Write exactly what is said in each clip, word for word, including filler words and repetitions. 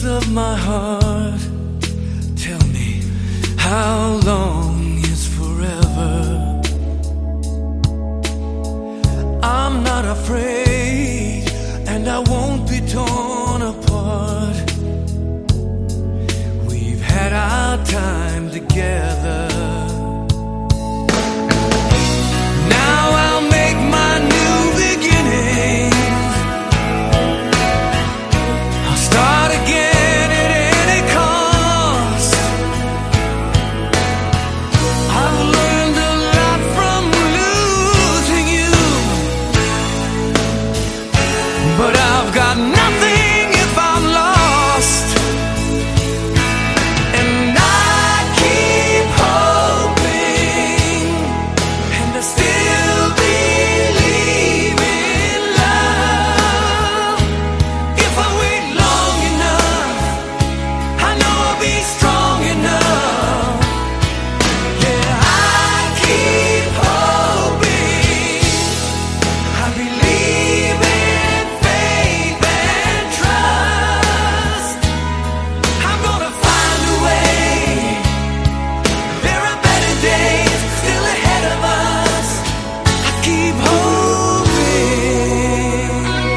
of my heart. Tell me, how long is forever? I'm not afraid, and I won't be torn apart. We've had our time together. Now I'll make my new beginning. I'll start again at any cost. I've learned a lot from losing you, but I've got nothing if I'm lost. And I keep hoping, and I still believe in love. If I wait long enough, I know I'll be strong enough. Yeah, I keep hoping. I believe in faith and trust. I'm gonna find a way. There are better days still ahead of us. I keep hoping.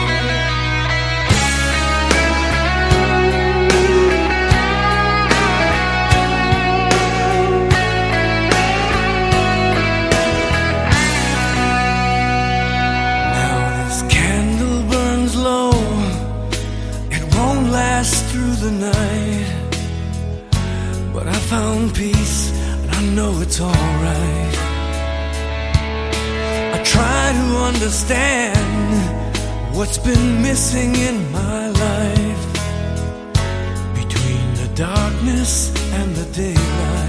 Now this candle burns low. It won't last through the night, but I found peace, and I know it's alright. I try to understand what's been missing in my life, between the darkness and the daylight.